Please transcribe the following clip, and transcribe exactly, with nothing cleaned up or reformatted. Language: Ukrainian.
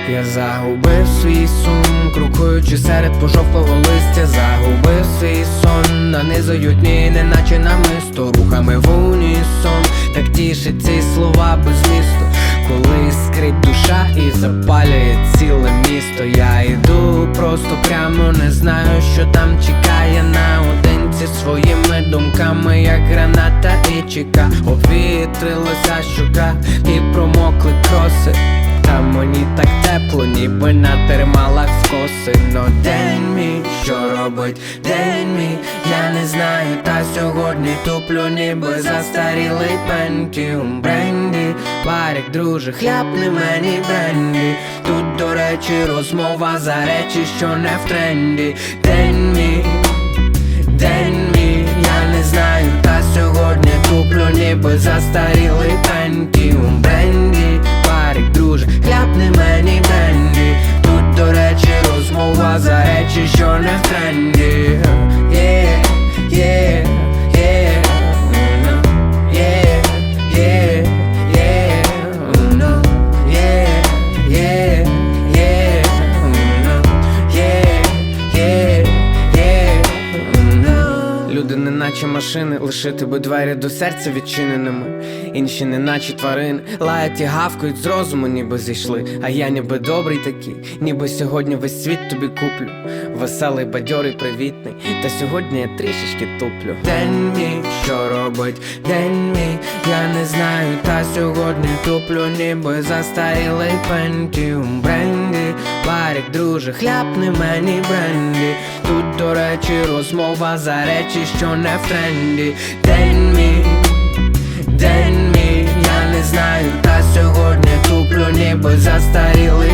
Я загубив свій сум, крокуючи серед пожовклого листя. Загубив свій сон, нанизують дні, неначе намисто, рухами в унісон. Так тішить ці слова без змісту, коли скрить душа і запалює ціле місто. Я йду просто прямо, не знаю, що там чекає. Наодинці своїми думками, як граната і чека. Обвітрилася щука і промокли кроси, та мені так тепло, ніби на термалах скоси. Но день мій, що робить день мій, я не знаю, та сьогодні туплю, ніби застарілий пентіум. Бренді, барик, друже, хляпни мені бренді. Тут, до речі, розмова за речі, що не в тренді. День мій, день мій, я не знаю, та сьогодні туплю, ніби застарілий пентіум. Бренді, барик, друже, хляпни мені бренді. Тут, до речі, розмова за речі, що не в тренді. Yeah, yeah, yeah, no, yeah, yeah, yeah, no, yeah, yeah, yeah, no, yeah, yeah, yeah, no. Люди не наче машини, лишити би двері до серця відчиненими. Інші не наче тварини, лаять і гавкають з розуму, ніби зійшли. А я ніби добрий такий, ніби сьогодні весь світ тобі куплю. Веселий, бадьорий, привітний, та сьогодні я трішечки туплю. День мій, що робить день мій, я не знаю, та сьогодні туплю, ніби застарілий пентіум. Бренді, барик, друже, хляпни мені бренді. Тут, до речі, розмова за речі, що не в тренді. День мій, день мій, я не знаю, та сьогодні туплю, ніби застарілий